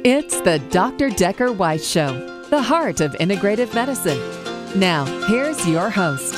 It's the Dr. Decker Weiss Show, the heart of integrative medicine. Now, here's your host.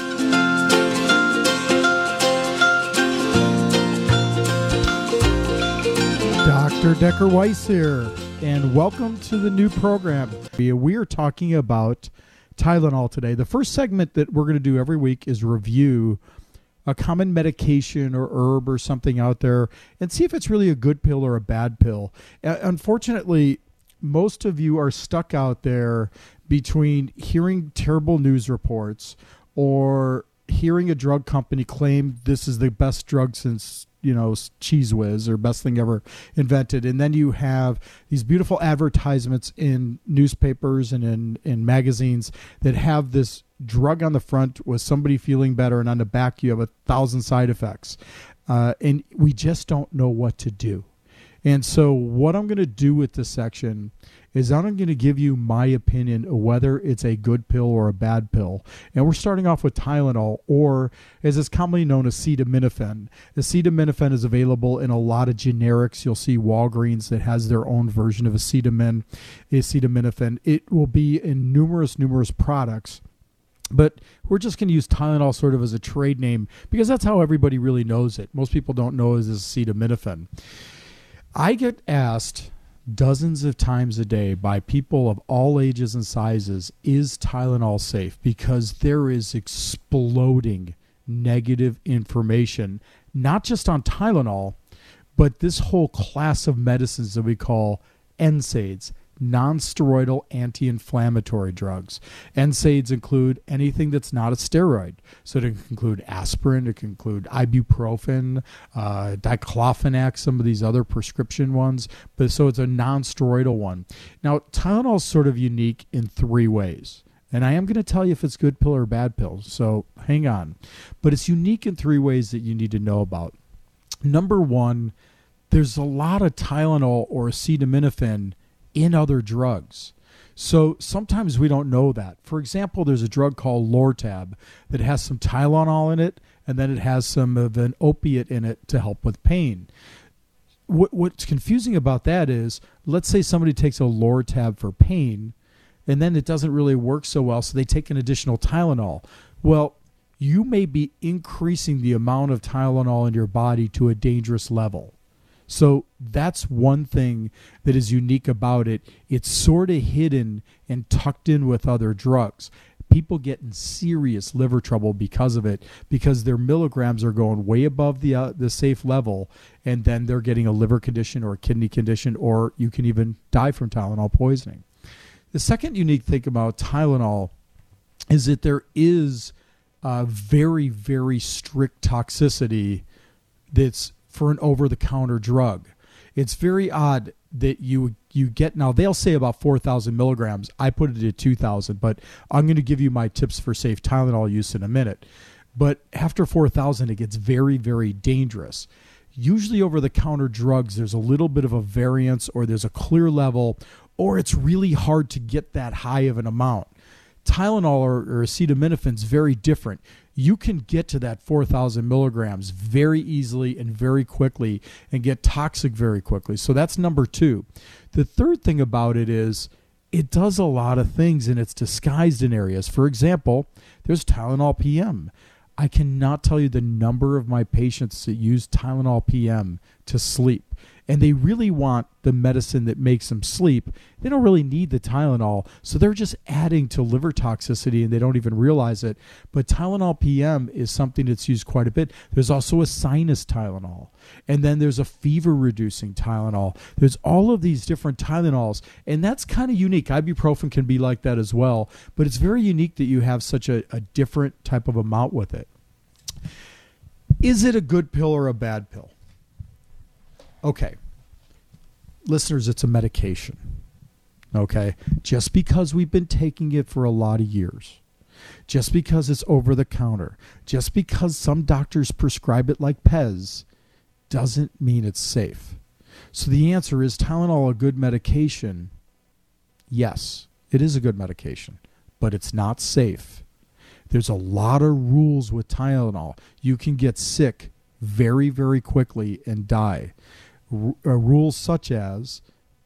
Dr. Decker Weiss here, and welcome to the new program. We are talking about Tylenol today. The first segment that we're going to do every week is review a common medication or herb or something out there and see if it's really a good pill or a bad pill. Unfortunately, most of you are stuck out there between hearing terrible news reports or hearing a drug company claim this is the best drug since, Cheese Whiz or best thing ever invented. And then you have these beautiful advertisements in newspapers and in magazines that have this drug on the front with somebody feeling better, and on the back you have 1,000 side effects. And we just don't know what to do. And so what I'm going to do with this section is I'm going to give you my opinion of whether it's a good pill or a bad pill. And we're starting off with Tylenol, or as it's commonly known, acetaminophen. Acetaminophen is available in a lot of generics. You'll see Walgreens that has their own version of acetaminophen. It will be in numerous products. But we're just going to use Tylenol sort of as a trade name because that's how everybody really knows it. Most people don't know it as acetaminophen. I get asked dozens of times a day by people of all ages and sizes, is Tylenol safe? Because there is exploding negative information, not just on Tylenol, but this whole class of medicines that we call NSAIDs, non-steroidal anti-inflammatory drugs. NSAIDs include anything that's not a steroid. So it can include aspirin, it can include ibuprofen, diclofenac, some of these other prescription ones. But so it's a non-steroidal one. Now, Tylenol is sort of unique in three ways. And I am going to tell you if it's good pill or bad pill. So hang on. But it's unique in three ways that you need to know about. Number one, there's a lot of Tylenol or acetaminophen in other drugs. So sometimes we don't know that. For example, there's a drug called Lortab that has some Tylenol in it, and then it has some of an opiate in it to help with pain. What's confusing about that is, let's say somebody takes a Lortab for pain, and then it doesn't really work so well, so they take an additional Tylenol. Well, you may be increasing the amount of Tylenol in your body to a dangerous level. So that's one thing that is unique about it. It's sort of hidden and tucked in with other drugs. People get in serious liver trouble because of it, because their milligrams are going way above the safe level, and then they're getting a liver condition or a kidney condition, or you can even die from Tylenol poisoning. The second unique thing about Tylenol is that there is a very, very strict toxicity that's for an over-the-counter drug. It's very odd that you get, now they'll say about 4,000 milligrams. I put it at 2,000, but I'm going to give you my tips for safe Tylenol use in a minute. But after 4,000, it gets very, very dangerous. Usually over-the-counter drugs, there's a little bit of a variance, or there's a clear level, or it's really hard to get that high of an amount. Tylenol or acetaminophen is very different. You can get to that 4,000 milligrams very easily and very quickly and get toxic very quickly. So that's number two. The third thing about it is it does a lot of things and it's disguised in areas. For example, there's Tylenol PM. I cannot tell you the number of my patients that use Tylenol PM to sleep. And they really want the medicine that makes them sleep. They don't really need the Tylenol, so they're just adding to liver toxicity and they don't even realize it. But Tylenol PM is something that's used quite a bit. There's also a sinus Tylenol, and then there's a fever-reducing Tylenol. There's all of these different Tylenols, and that's kind of unique. Ibuprofen can be like that as well, but it's very unique that you have such a different type of amount with it. Is it a good pill or a bad pill? Okay, listeners, it's a medication, okay? Just because we've been taking it for a lot of years, just because it's over the counter, just because some doctors prescribe it like Pez, doesn't mean it's safe. So the answer is Tylenol a good medication? Yes, it is a good medication, but it's not safe. There's a lot of rules with Tylenol. You can get sick very, very quickly and die. Rules such as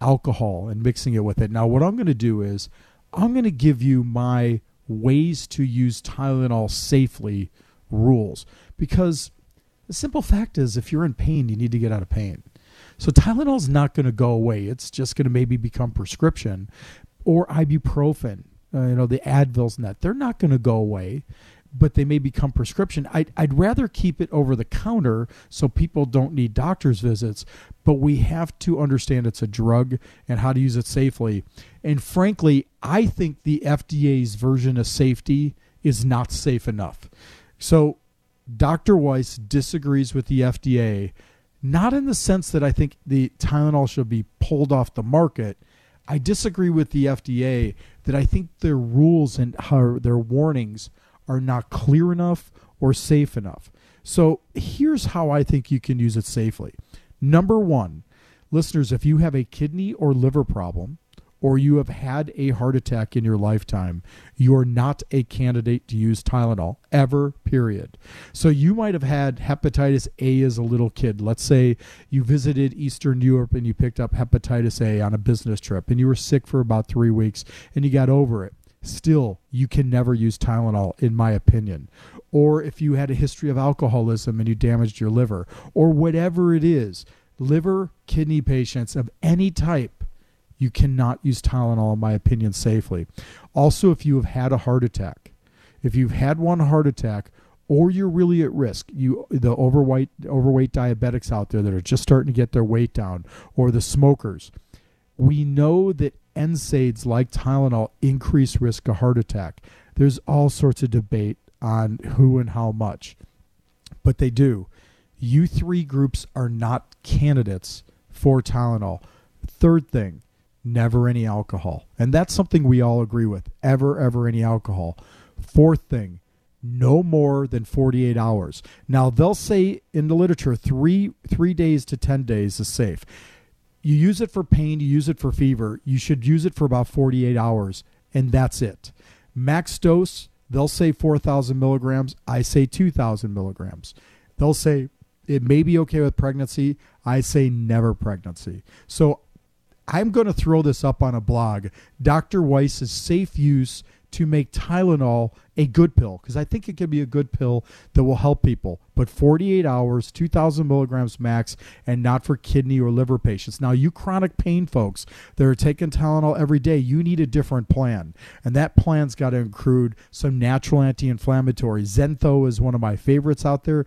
alcohol and mixing it with it. Now, what I'm going to do is I'm going to give you my ways to use Tylenol safely rules, because the simple fact is if you're in pain, you need to get out of pain. So Tylenol is not going to go away. It's just going to maybe become prescription, or ibuprofen, the Advils and that. They're not going to go away, but they may become prescription. I'd rather keep it over the counter so people don't need doctor's visits, but we have to understand it's a drug and how to use it safely. And frankly, I think the FDA's version of safety is not safe enough. So Dr. Weiss disagrees with the FDA, not in the sense that I think the Tylenol should be pulled off the market. I disagree with the FDA that I think their rules and their warnings are not clear enough or safe enough. So here's how I think you can use it safely. Number one, listeners, if you have a kidney or liver problem, or you have had a heart attack in your lifetime, you're not a candidate to use Tylenol, ever, period. So you might have had hepatitis A as a little kid. Let's say you visited Eastern Europe and you picked up hepatitis A on a business trip, and you were sick for about 3 weeks and you got over it. Still, you can never use Tylenol, in my opinion. Or if you had a history of alcoholism and you damaged your liver, or whatever it is, liver, kidney patients of any type, you cannot use Tylenol, in my opinion, safely. Also, if you have had a heart attack, if you've had one heart attack, or you're really at risk, the overweight diabetics out there that are just starting to get their weight down, or the smokers, we know that NSAIDs like Tylenol increase risk of heart attack. There's all sorts of debate on who and how much, but they do. You three groups are not candidates for Tylenol. Third thing, never any alcohol. And that's something we all agree with. Ever any alcohol. Fourth thing, no more than 48 hours. Now, they'll say in the literature, 3 days to 10 days is safe. You use it for pain, you use it for fever. You should use it for about 48 hours, and that's it. Max dose, they'll say 4,000 milligrams. I say 2,000 milligrams. They'll say it may be okay with pregnancy. I say never pregnancy. So I'm going to throw this up on a blog, Dr. Weiss's safe use to make Tylenol a good pill, because I think it can be a good pill that will help people. But 48 hours, 2,000 milligrams max, and not for kidney or liver patients. Now, you chronic pain folks that are taking Tylenol every day, you need a different plan. And that plan's got to include some natural anti-inflammatory. Zentho is one of my favorites out there,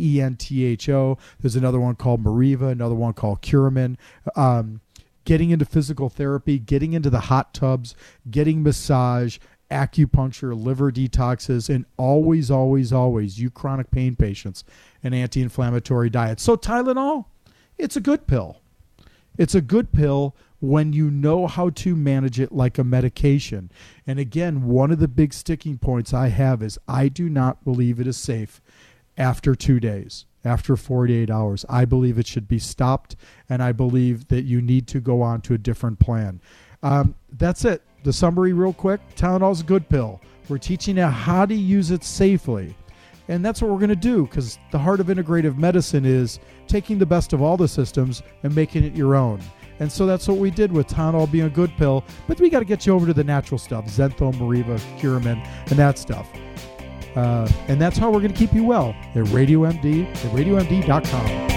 Zentho. There's another one called Mariva, another one called Curamin. Getting into physical therapy, getting into the hot tubs, getting massage, acupuncture, liver detoxes, and always, you chronic pain patients, an anti-inflammatory diet. So Tylenol, it's a good pill. It's a good pill when you know how to manage it like a medication. And again, one of the big sticking points I have is I do not believe it is safe after 2 days. After 48 hours, I believe it should be stopped, and I believe that you need to go on to a different plan. That's it. The summary real quick, Tylenol is a good pill. We're teaching you how to use it safely. And that's what we're going to do, because the heart of integrative medicine is taking the best of all the systems and making it your own. And so that's what we did with Tylenol being a good pill, but we got to get you over to the natural stuff, Zentho, Mariva, Curamin, and that stuff. And that's how we're going to keep you well at Radio MD, at RadioMD.com.